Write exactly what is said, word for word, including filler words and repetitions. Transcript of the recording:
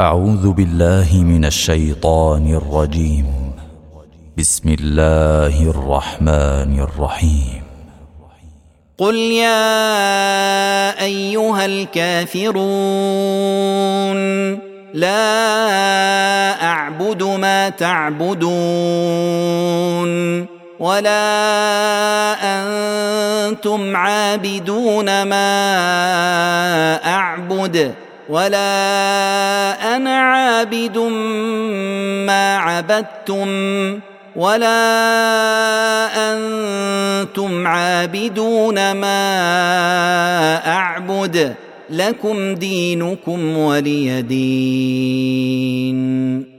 أعوذ بالله من الشيطان الرجيم. بسم الله الرحمن الرحيم. قل يا أيها الكافرون لا أعبد ما تعبدون ولا أنتم عابدون ما أعبد ولا أنا عابد ما عبدتم ولا أنتم عابدون ما أعبد لكم دينكم ولي دين.